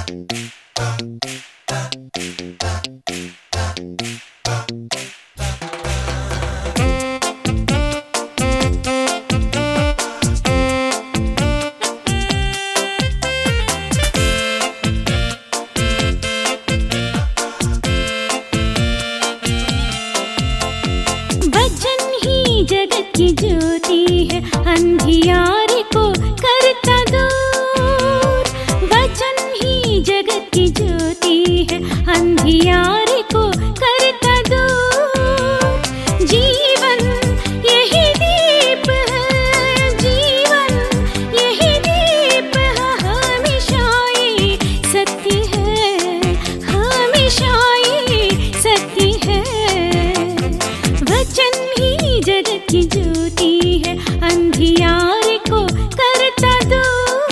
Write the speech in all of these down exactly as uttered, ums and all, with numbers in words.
जगत की ज्योति है, अंधियारे को करता दूर। वचन ही जगत की ज्योति है, अंधियारे को करता दूर। जीवन यही दीप है, जीवन यही दीप है, हमेशा ये सत्य है, हमेशा ये सत्य है। वचन ही जगत की ज्योति है, अंधियारे को करता दूर।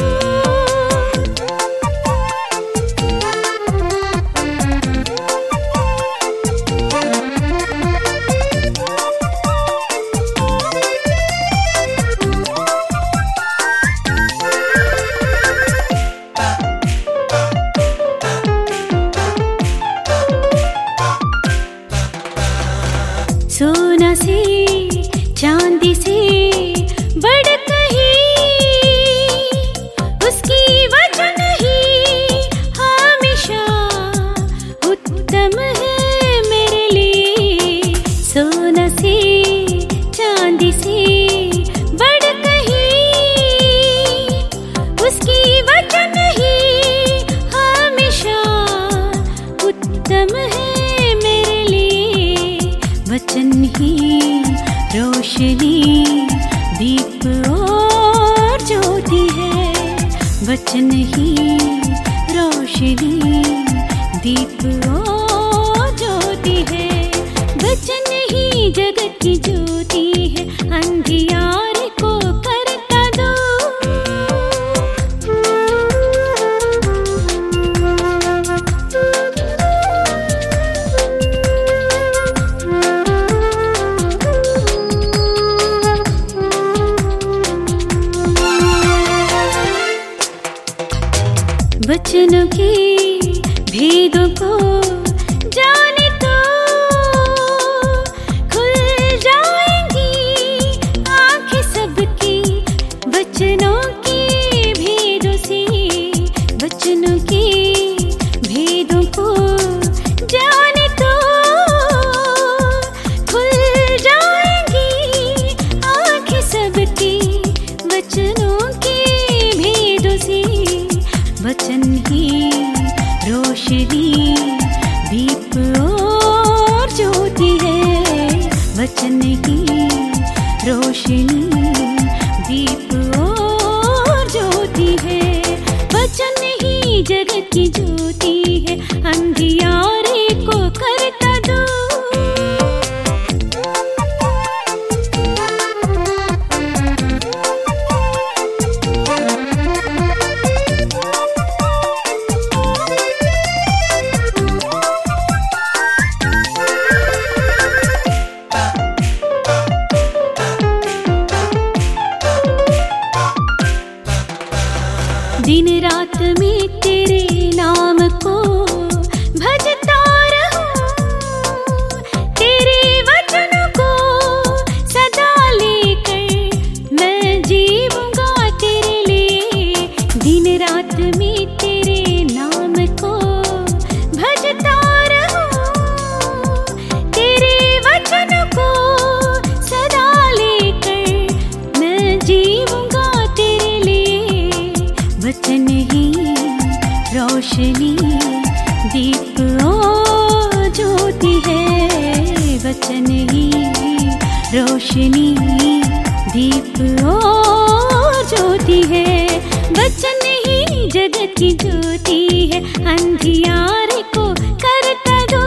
सोना से चांदी से बढ़ कहीं उसकी वचन ही हमेशा उत्तम है मेरे लिए। सोना से चांदी से बढ़ कहीं उसकी वचन ही हमेशा उत्तम है मेरे लिए। वचन ही रोशनी दीप और ज्योति है, वचन ही रोशनी दीप और ज्योति है। वचन ही जगत की ज्योति है, अंधियारे को करता दूर। वचनों के भेदों को जाने तो खुल जाएंगी आंखें सबकी। वचनों के भेदों से, वचनों के भेदों को जाने तो खुल जाएंगी आंखें सबकी। वचनों के भेदों से, वचन ही रोशनी दीप और ज्योति है, वचन ही रोशनी दीप और ज्योति है। वचन ही जगत की ज्योति है, अंधियारे को करता दूर। दिन रात में तेरे नाम को भजता रहूं, तेरे वचनों को सदा लेकर मैं जीऊंगा तेरे लिए। दिन रात में तेरे नाम को भजता रहूं, तेरे वचनों को सदा लेकर मैं जीऊंगा तेरे लिए। वचन ही रोशनी दीप और ज्योति है, वचन ही रोशनी दीप और ज्योति है। वचन ही जगत की ज्योति है, अंधियारे को करता दूर।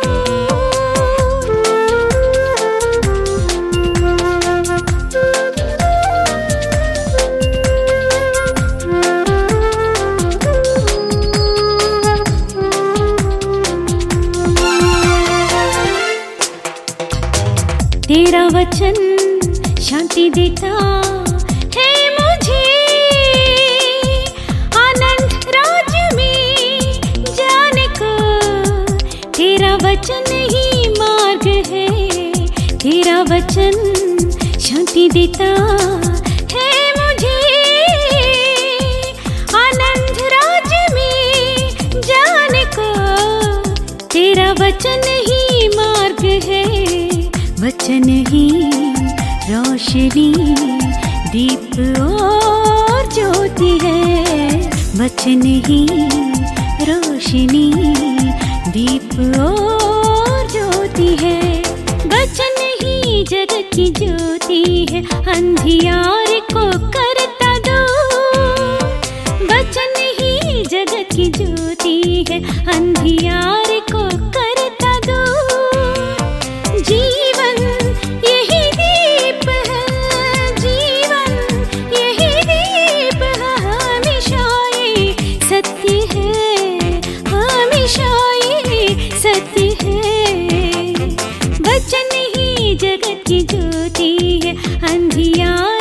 तेरा वचन शांति देता है मुझे, आनंद राज्य में वचन ही मार्ग है, तेरा वचन शांति देता है मुझे। आनंद राज्य में जाने को तेरा वचन ही मार्ग है, वचन ही रोशनी दीप और ज्योति है, वचन ही रोशनी दीप और ज्योति है। वचन ही जगत की ज्योति है, अंधियार को करता दूर। वचन ही जगत की ज्योति है, अंधियार को करता दूर। जीवन यही दीप है, जीवन यही दीप है, हमेशा ये सत्य है, हमेशा ये सत्य है। वचन ही जगत की ज्योति है, अंधियार